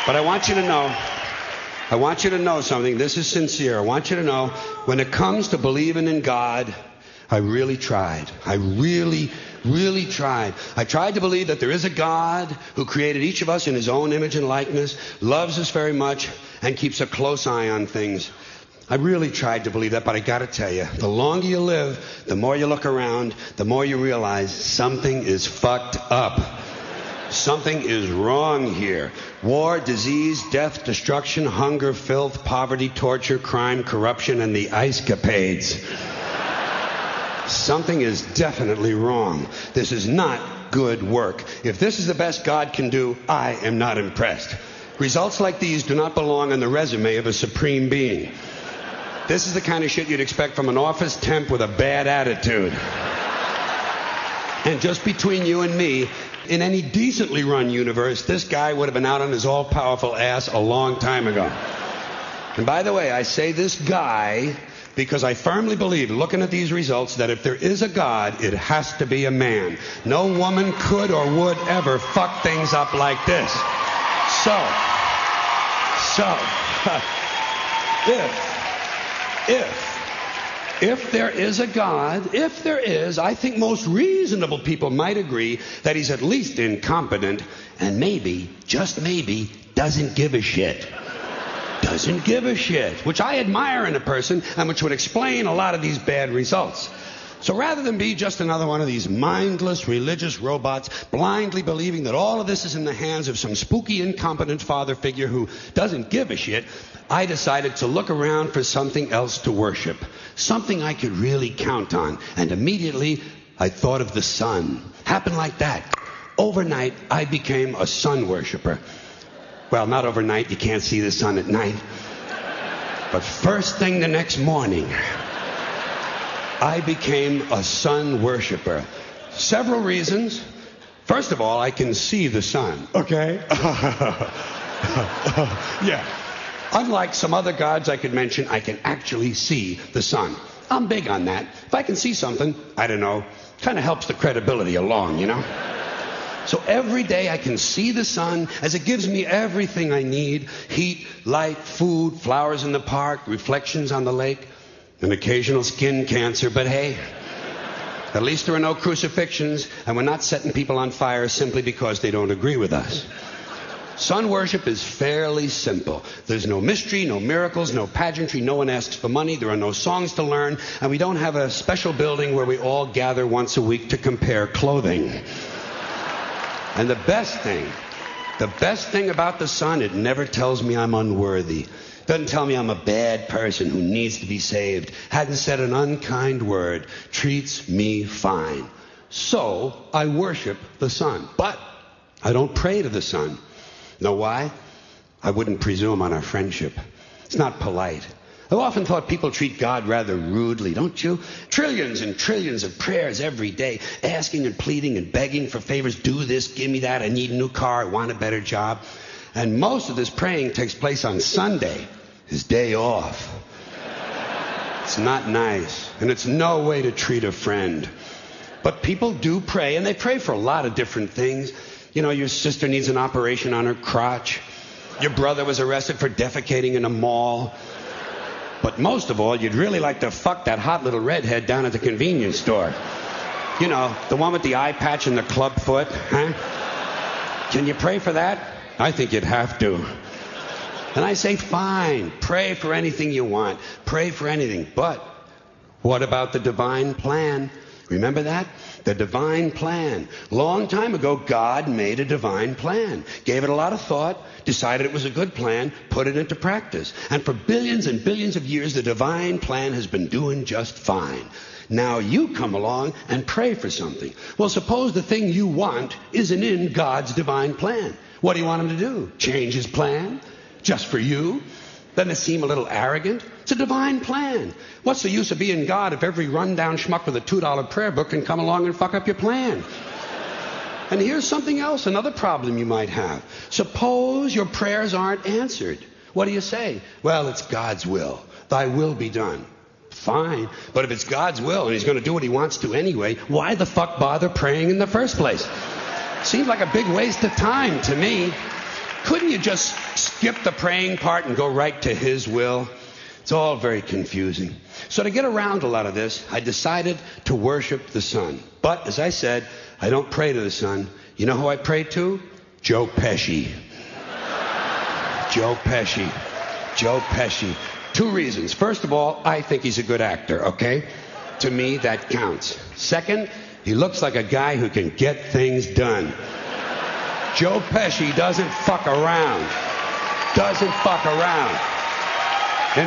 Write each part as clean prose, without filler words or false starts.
But I want you to know something. This is sincere. I want you to know, when it comes to believing in God, I really tried. I really tried. I tried to believe that there is a God who created each of us in his own image and likeness, loves us very much, and keeps a close eye on things. I really tried to believe that, but I gotta tell you, the longer you live, the more you look around, the more you realize something is fucked up. Something is wrong here. War, disease, death, destruction, hunger, filth, poverty, torture, crime, corruption, and the ice-capades. Something is definitely wrong. This is not good work. If this is the best God can do, I am not impressed. Results like these do not belong on the resume of a supreme being. This is the kind of shit you'd expect from an office temp with a bad attitude. And just between you and me, in any decently run universe, this guy would have been out on his all-powerful ass a long time ago. And by the way, I say this guy because I firmly believe, looking at these results, that if there is a God, it has to be a man. No woman could or would ever fuck things up like this. If there is a God, if there is, I think most reasonable people might agree that he's at least incompetent and maybe, just maybe, doesn't give a shit. Doesn't give a shit, which I admire in a person and which would explain a lot of these bad results. So rather than be just another one of these mindless religious robots blindly believing that all of this is in the hands of some spooky, incompetent father figure who doesn't give a shit, I decided to look around for something else to worship, something I could really count on. And immediately I thought of the sun. Happened like that. Overnight, I became a sun worshiper. Well, not overnight. You can't see the sun at night. But first thing the next morning, I became a sun worshiper. Several reasons. First of all, I can see the sun. Okay? Yeah. Unlike some other gods I could mention, I can actually see the sun. I'm big on that. If I can see something, I don't know, kind of helps the credibility along, you know? So every day I can see the sun as it gives me everything I need. Heat, light, food, flowers in the park, reflections on the lake, an occasional skin cancer. But hey, at least there are no crucifixions, and we're not setting people on fire simply because they don't agree with us. Sun worship is fairly simple. There's no mystery, no miracles, no pageantry. No one asks for money. There are no songs to learn. And we don't have a special building where we all gather once a week to compare clothing. And the best thing about the sun, it never tells me I'm unworthy. Doesn't tell me I'm a bad person who needs to be saved. Hadn't said an unkind word. Treats me fine. So I worship the sun. But I don't pray to the sun. Know why? I wouldn't presume on our friendship. It's not polite. I've often thought people treat God rather rudely, don't you? Trillions and trillions of prayers every day, asking and pleading and begging for favors. Do this, give me that, I need a new car, I want a better job. And most of this praying takes place on Sunday, his day off. It's not nice, and it's no way to treat a friend. But people do pray, and they pray for a lot of different things. You know, your sister needs an operation on her crotch. Your brother was arrested for defecating in a mall. But most of all, you'd really like to fuck that hot little redhead down at the convenience store. You know, the one with the eye patch and the club foot, huh? Can you pray for that? I think you'd have to. And I say, fine, pray for anything you want. Pray for anything. But what about the divine plan? Remember that? The divine plan. Long time ago, God made a divine plan. Gave it a lot of thought, decided it was a good plan, put it into practice. And for billions and billions of years, the divine plan has been doing just fine. Now you come along and pray for something. Well, suppose the thing you want isn't in God's divine plan. What do you want him to do? Change his plan? Just for you? Doesn't it seem a little arrogant? It's a divine plan. What's the use of being God if every rundown schmuck with a $2 prayer book can come along and fuck up your plan? And here's something else, another problem you might have. Suppose your prayers aren't answered. What do you say? Well, it's God's will. Thy will be done. Fine. But if it's God's will and he's going to do what he wants to anyway, why the fuck bother praying in the first place? Seems like a big waste of time to me. Couldn't you just skip the praying part and go right to his will? It's all very confusing. So to get around a lot of this, I decided to worship the sun. But, as I said, I don't pray to the sun. You know who I pray to? Joe Pesci. Joe Pesci. Joe Pesci. 2 reasons. First of all, I think he's a good actor, okay? To me, that counts. Second, he looks like a guy who can get things done. Joe Pesci doesn't fuck around. Doesn't fuck around. In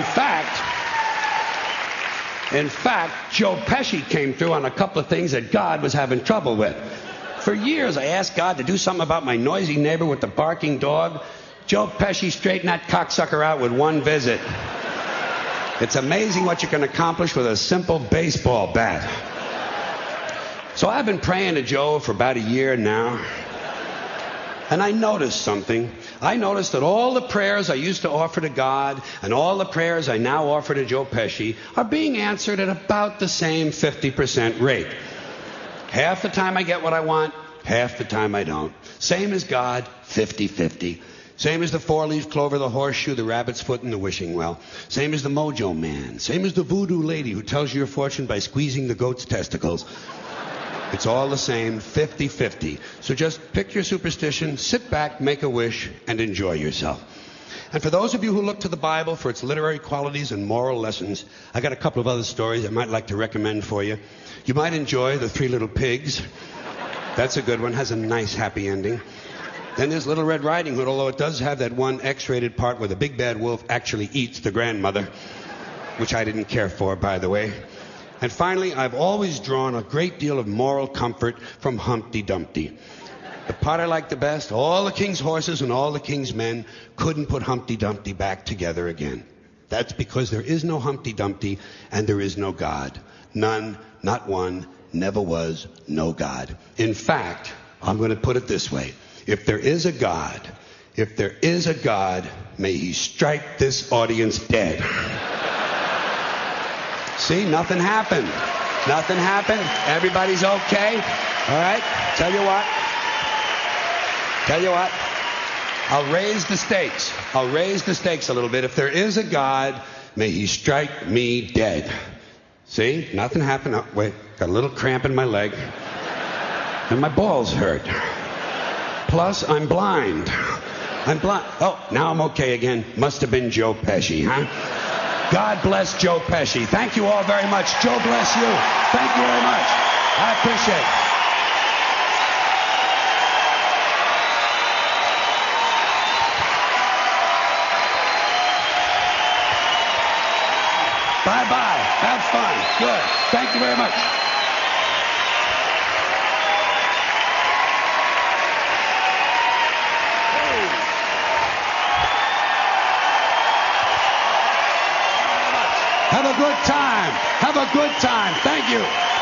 fact, Joe Pesci came through on a couple of things that God was having trouble with. For years, I asked God to do something about my noisy neighbor with the barking dog. Joe Pesci straightened that cocksucker out with 1 visit. It's amazing what you can accomplish with a simple baseball bat. So I've been praying to Joe for about a year now. And I noticed something. I noticed that all the prayers I used to offer to God and all the prayers I now offer to Joe Pesci are being answered at about the same 50% rate. Half the time I get what I want, half the time I don't. Same as God, 50-50. Same as the 4-leaf clover, the horseshoe, the rabbit's foot, and the wishing well. Same as the mojo man. Same as the voodoo lady who tells you your fortune by squeezing the goat's testicles. It's all the same, 50-50. So just pick your superstition, sit back, make a wish, and enjoy yourself. And for those of you who look to the Bible for its literary qualities and moral lessons, I got a couple of other stories I might like to recommend for you. You might enjoy The 3 Little Pigs. That's a good one, has a nice happy ending. Then there's Little Red Riding Hood, although it does have that one X-rated part where the big bad wolf actually eats the grandmother, which I didn't care for, by the way. And finally, I've always drawn a great deal of moral comfort from Humpty Dumpty. The part I like the best, all the king's horses and all the king's men couldn't put Humpty Dumpty back together again. That's because there is no Humpty Dumpty and there is no God. None, not one, never was, no God. In fact, I'm going to put it this way. If there is a God, may he strike this audience dead. See, nothing happened. Nothing happened. Everybody's okay. All right? Tell you what. I'll raise the stakes. I'll raise the stakes a little bit. If there is a God, may he strike me dead. See? Nothing happened. Oh, wait. Got a little cramp in my leg. And my balls hurt. Plus, I'm blind. Oh, now I'm okay again. Must have been Joe Pesci, huh? God bless Joe Pesci. Thank you all very much. Joe bless you. Thank you very much. I appreciate it. Bye-bye. Have fun. Good. Thank you very much. Have a good time. Have a good time. Thank you.